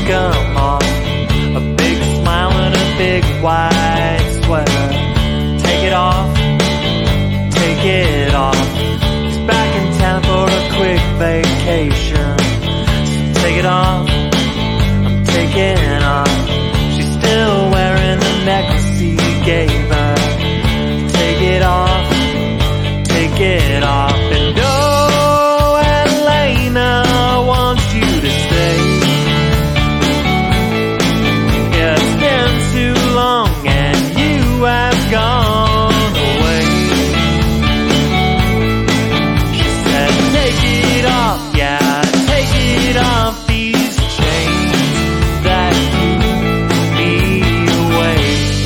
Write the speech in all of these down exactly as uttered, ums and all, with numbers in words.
take 'em off. A big smile and a big white sweater. Take it off, take it off. He's back in town for a quick vacation. So take it off, I'm taking off. She's still wearing the necklace he gave her. Take it off, take it off. And oh, Elena wants you to stay. Yeah, it's been too long and you have gone away. She said, take it off, yeah, take it off. These chains that keep me away.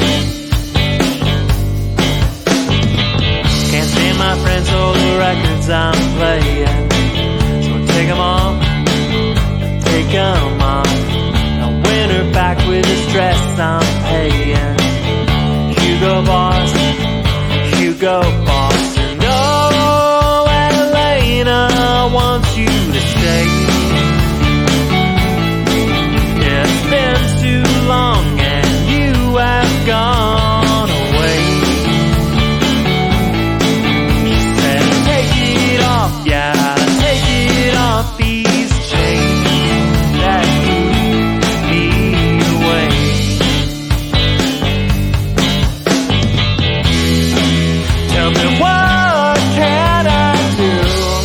Can't stand my friends or the records I'm playing. So take 'em off, take 'em off. Now win her back with this dress I'm paying. Hugo Boss, Hugo Boss. And oh, Elena wants you to stay. Yeah, it's been too long and you have gone away. She said, take it off, yeah, take it off. These chains that keep me away. Tell me, what can I do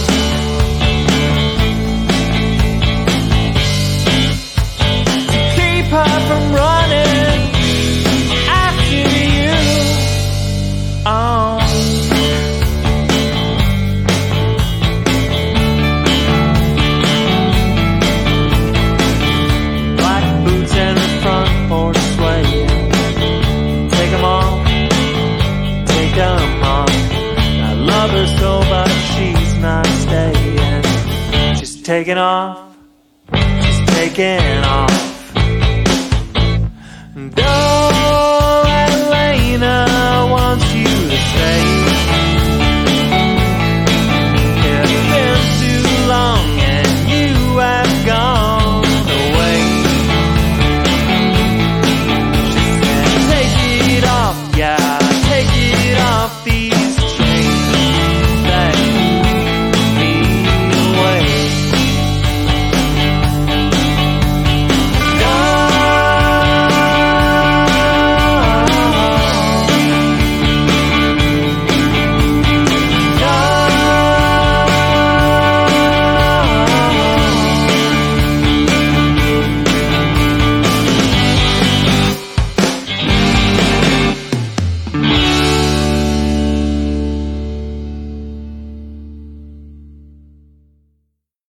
to keep her from running after you? Oh. Black boots and the front porch swaying. Take 'em off, take 'em off. I love her so, but she's not staying. She's taking off, she's taking off.